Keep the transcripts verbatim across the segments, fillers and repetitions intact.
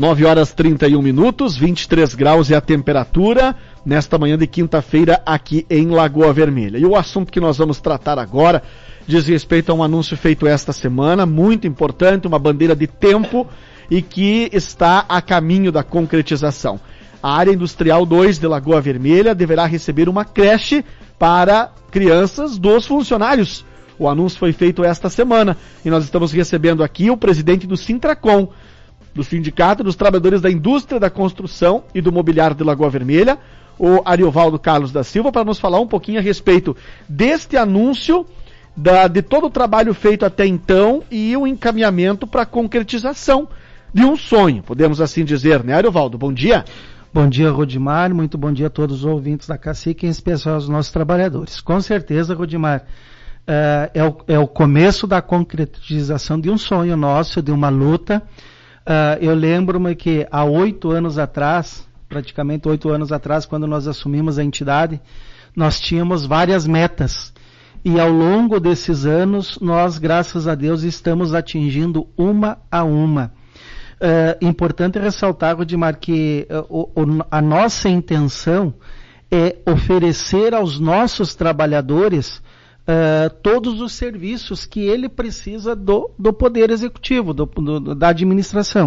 nove horas e trinta e um minutos, vinte e três graus é a temperatura nesta manhã de quinta-feira aqui em Lagoa Vermelha. E o assunto que nós vamos tratar agora diz respeito a um anúncio feito esta semana, muito importante, uma bandeira de tempo e que está a caminho da concretização. A área industrial dois de Lagoa Vermelha deverá receber uma creche para crianças dos funcionários. O anúncio foi feito esta semana e nós estamos recebendo aqui o presidente do Sintracom, do Sindicato dos Trabalhadores da Indústria da Construção e do Mobiliário de Lagoa Vermelha, o Ariovaldo Carlos da Silva, para nos falar um pouquinho a respeito deste anúncio, da, de todo o trabalho feito até então e o encaminhamento para a concretização de um sonho, podemos assim dizer, né, Ariovaldo? Bom dia. Bom dia, Rodimar, muito bom dia a todos os ouvintes da Cacique, em especial aos nossos trabalhadores. Com certeza, Rodimar, uh, é, o, é o começo da concretização de um sonho nosso, de uma luta. Uh, eu lembro-me que há oito anos atrás, praticamente oito anos atrás, quando nós assumimos a entidade, nós tínhamos várias metas. E ao longo desses anos, nós, graças a Deus, estamos atingindo uma a uma. Uh, importante ressaltar, Rodimar, que uh, o, a nossa intenção é oferecer aos nossos trabalhadores uh, todos os serviços que ele precisa do, do Poder Executivo, do, do, da administração.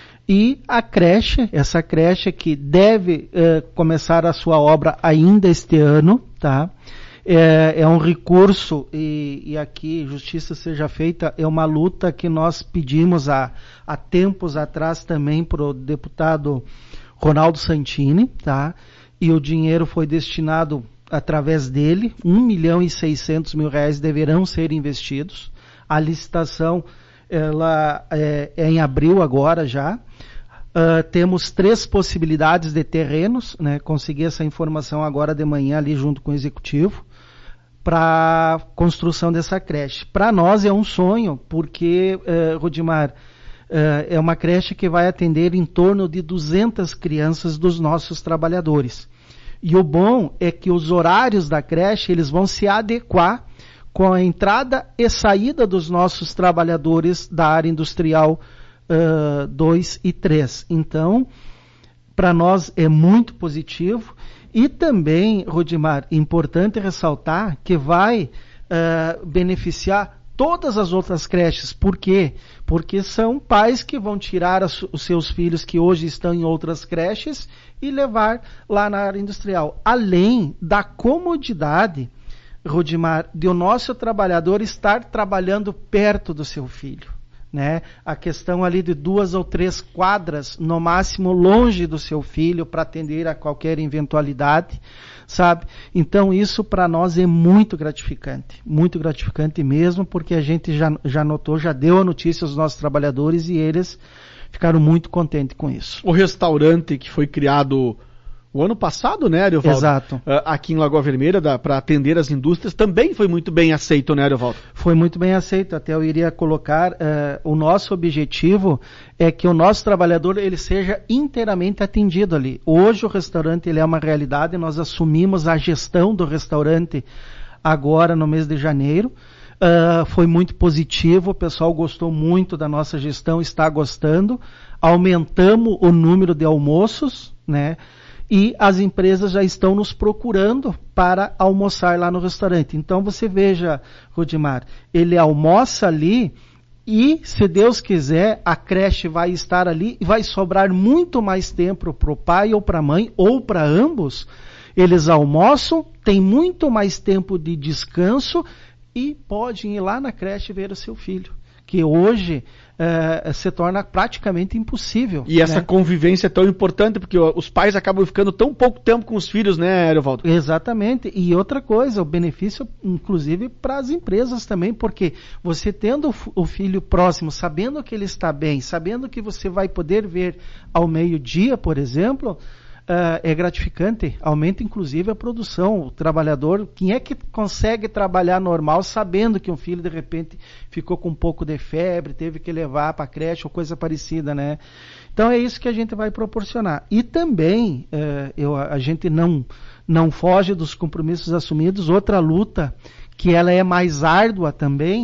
E a creche, essa creche que deve uh, começar a sua obra ainda este ano, tá? É, é um recurso e, e aqui, justiça seja feita, é uma luta que nós pedimos há, há tempos atrás também para o deputado Ronaldo Santini, tá? E o dinheiro foi destinado através dele, um milhão e seiscentos mil reais deverão ser investidos. A licitação, ela é, é em abril agora já. Uh, temos três possibilidades de terrenos, né? Consegui essa informação agora de manhã ali junto com o executivo, para a construção dessa creche. Para nós é um sonho, porque, uh, Rodimar, uh, é uma creche que vai atender em torno de duzentas crianças dos nossos trabalhadores. E o bom é que os horários da creche, eles vão se adequar com a entrada e saída dos nossos trabalhadores da área industrial dois uh, e três. Então, para nós é muito positivo. E também, Rodimar, importante ressaltar que vai uh, beneficiar todas as outras creches. Por quê? Porque são pais que vão tirar as, os seus filhos que hoje estão em outras creches e levar lá na área industrial. Além da comodidade, Rodimar, de o nosso trabalhador estar trabalhando perto do seu filho. Né? A questão ali de duas ou três quadras, no máximo, longe do seu filho para atender a qualquer eventualidade, sabe? Então isso para nós é muito gratificante, muito gratificante mesmo, porque a gente já, já notou, já deu a notícia aos nossos trabalhadores e eles ficaram muito contentes com isso. O restaurante que foi criado o ano passado, né, Ariovaldo? Exato. Uh, aqui em Lagoa Vermelha, para atender as indústrias, também foi muito bem aceito, né, Ariovaldo? Foi muito bem aceito. Até eu iria colocar, uh, o nosso objetivo é que o nosso trabalhador ele seja inteiramente atendido ali. Hoje o restaurante ele é uma realidade, nós assumimos a gestão do restaurante agora no mês de janeiro. Uh, foi muito positivo, o pessoal gostou muito da nossa gestão, está gostando. Aumentamos o número de almoços, né? E as empresas já estão nos procurando para almoçar lá no restaurante. Então você veja, Rodimar, ele almoça ali e, se Deus quiser, a creche vai estar ali e vai sobrar muito mais tempo para o pai ou para a mãe ou para ambos. Eles almoçam, tem muito mais tempo de descanso e podem ir lá na creche ver o seu filho, que hoje uh, se torna praticamente impossível. E essa né? convivência é tão importante, porque os pais acabam ficando tão pouco tempo com os filhos, né, Ariovaldo? Exatamente. E outra coisa, o benefício, inclusive, para as empresas também, porque você tendo o filho próximo, sabendo que ele está bem, sabendo que você vai poder ver ao meio-dia, por exemplo, Uh, é gratificante, aumenta inclusive a produção, o trabalhador, quem é que consegue trabalhar normal sabendo que um filho de repente ficou com um pouco de febre, teve que levar para a creche ou coisa parecida, né? Então é isso que a gente vai proporcionar. E também, uh, eu, a gente não, não foge dos compromissos assumidos, outra luta que ela é mais árdua também,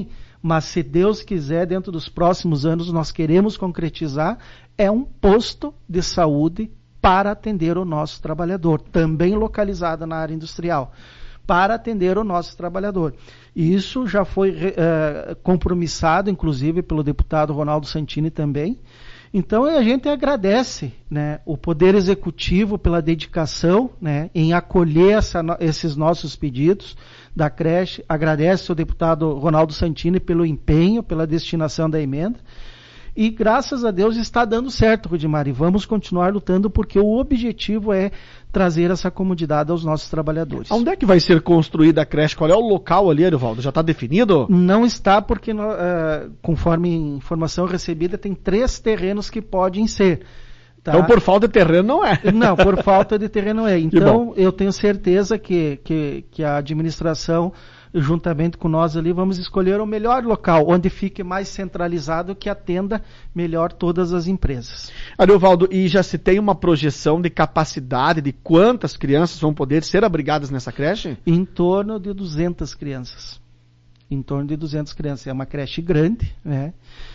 mas se Deus quiser, dentro dos próximos anos, nós queremos concretizar, é um posto de saúde para atender o nosso trabalhador, também localizado na área industrial, para atender o nosso trabalhador. E isso já foi uh, compromissado, inclusive, pelo deputado Ronaldo Santini também. Então, a gente agradece, né, o Poder Executivo pela dedicação, né, em acolher essa, esses nossos pedidos da creche, agradece ao deputado Ronaldo Santini pelo empenho, pela destinação da emenda, e graças a Deus está dando certo, Rudimar, e vamos continuar lutando porque o objetivo é trazer essa comodidade aos nossos trabalhadores. Onde é que vai ser construída a creche? Qual é o local ali, Arivaldo? Já está definido? Não está porque, uh, conforme informação recebida, tem três terrenos que podem ser. Tá? Então, por falta de terreno, não é. Não, por falta de terreno não é. Então, eu tenho certeza que, que, que a administração, juntamente com nós ali, vamos escolher o melhor local, onde fique mais centralizado, que atenda melhor todas as empresas. Ariovaldo, e já se tem uma projeção de capacidade de quantas crianças vão poder ser abrigadas nessa creche? Em torno de duzentas crianças. Em torno de duzentas crianças. É uma creche grande, né?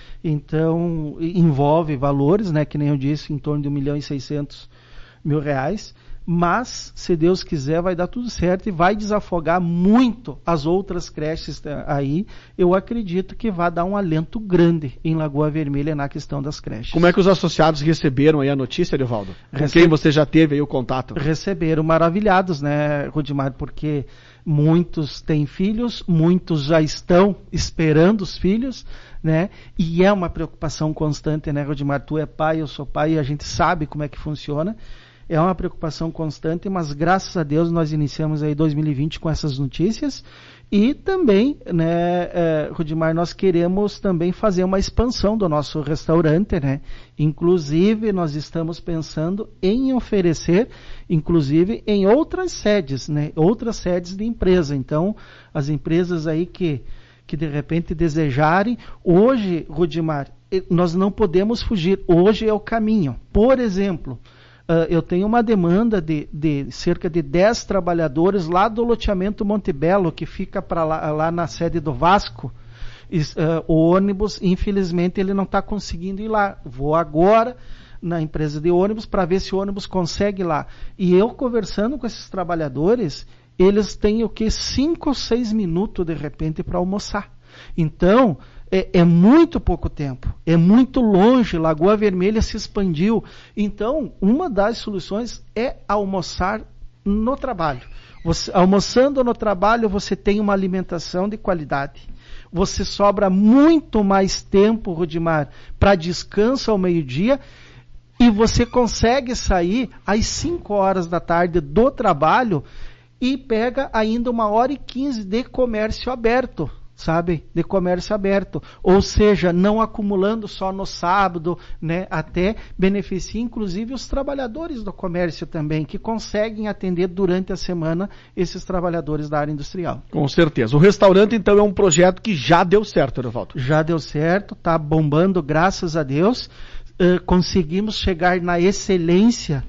Então, envolve valores, né, que nem eu disse, em torno de um milhão e seiscentos mil reais, mas, se Deus quiser, vai dar tudo certo e vai desafogar muito as outras creches aí. Eu acredito que vai dar um alento grande em Lagoa Vermelha na questão das creches. Como é que os associados receberam aí a notícia, Arivaldo? Com Receb... quem você já teve aí o contato? Receberam maravilhados, né, Rudimar, porque muitos têm filhos, muitos já estão esperando os filhos, né? E é uma preocupação constante, né, Rudimar? Tu é pai, eu sou pai, e a gente sabe como é que funciona. É uma preocupação constante, mas graças a Deus nós iniciamos aí dois mil e vinte com essas notícias. E também, né, é, Rudimar, nós queremos também fazer uma expansão do nosso restaurante, né? Inclusive, nós estamos pensando em oferecer, inclusive, em outras sedes, né? Outras sedes de empresa. Então, as empresas aí que, que de repente desejarem, hoje, Rudimar, nós não podemos fugir. Hoje é o caminho. Por exemplo, Uh, eu tenho uma demanda de, de cerca de dez trabalhadores lá do loteamento Montebello, que fica pra lá, lá na sede do Vasco. E, uh, o ônibus, infelizmente, ele não está conseguindo ir lá. Vou agora na empresa de ônibus para ver se o ônibus consegue ir lá. E eu conversando com esses trabalhadores, eles têm o que? Cinco ou seis minutos, de repente, para almoçar. Então, É, é muito pouco tempo, é muito longe, Lagoa Vermelha se expandiu. Então, uma das soluções é almoçar no trabalho. Você, almoçando no trabalho, você tem uma alimentação de qualidade. Você sobra muito mais tempo, Rudimar, para descanso ao meio-dia, e você consegue sair às cinco horas da tarde do trabalho e pega ainda uma hora e quinze de comércio aberto. Sabe, de comércio aberto, ou seja, não acumulando só no sábado, né, até beneficia inclusive os trabalhadores do comércio também, que conseguem atender durante a semana esses trabalhadores da área industrial. Com certeza. O restaurante, então, é um projeto que já deu certo, Arivaldo? Já deu certo, está bombando, graças a Deus. Uh, conseguimos chegar na excelência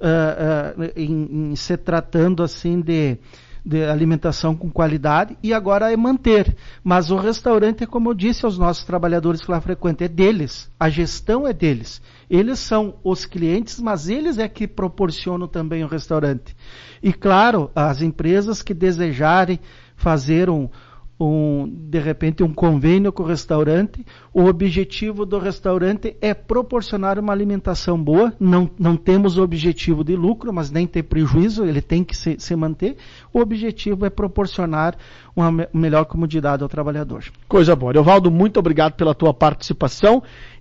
uh, uh, em, em se tratando assim de de alimentação com qualidade, e agora é manter. Mas o restaurante, como eu disse aos nossos trabalhadores que lá frequentam, é deles. A gestão é deles. Eles são os clientes, mas eles é que proporcionam também o restaurante. E claro, as empresas que desejarem fazer um, um, de repente um convênio com o restaurante, o objetivo do restaurante é proporcionar uma alimentação boa. Não, não temos o objetivo de lucro, mas nem ter prejuízo, ele tem que se, se manter. O objetivo é proporcionar uma me- melhor comodidade ao trabalhador. Coisa boa. Ariovaldo, muito obrigado pela tua participação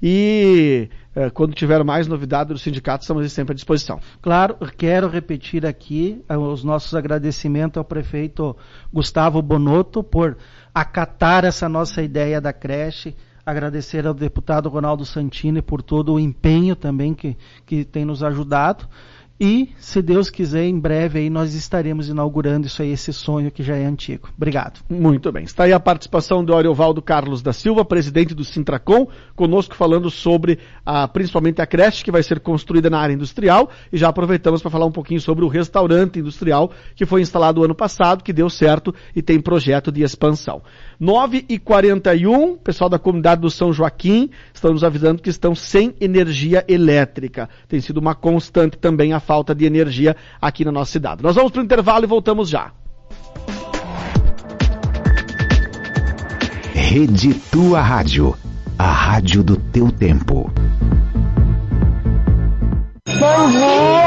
e eh, quando tiver mais novidade do sindicato, estamos sempre à disposição. Claro, quero repetir aqui eh, os nossos agradecimentos ao prefeito Gustavo Bonotto por acatar essa nossa ideia da creche, agradecer ao deputado Ronaldo Santini por todo o empenho também que, que tem nos ajudado. e, se Deus quiser, em breve aí nós estaremos inaugurando isso aí, esse sonho que já é antigo. Obrigado. Muito bem. Está aí a participação do Ariovaldo Carlos da Silva, presidente do Sintracom, conosco falando sobre a, principalmente a creche que vai ser construída na área industrial, e já aproveitamos para falar um pouquinho sobre o restaurante industrial que foi instalado ano passado, que deu certo e tem projeto de expansão. nove e quarenta e um, pessoal da comunidade do São Joaquim estão nos avisando que estão sem energia elétrica. Tem sido uma constante também a falta de energia aqui na nossa cidade. Nós vamos para o intervalo e voltamos já. Rede Tua Rádio, a rádio do teu tempo. Bom dia!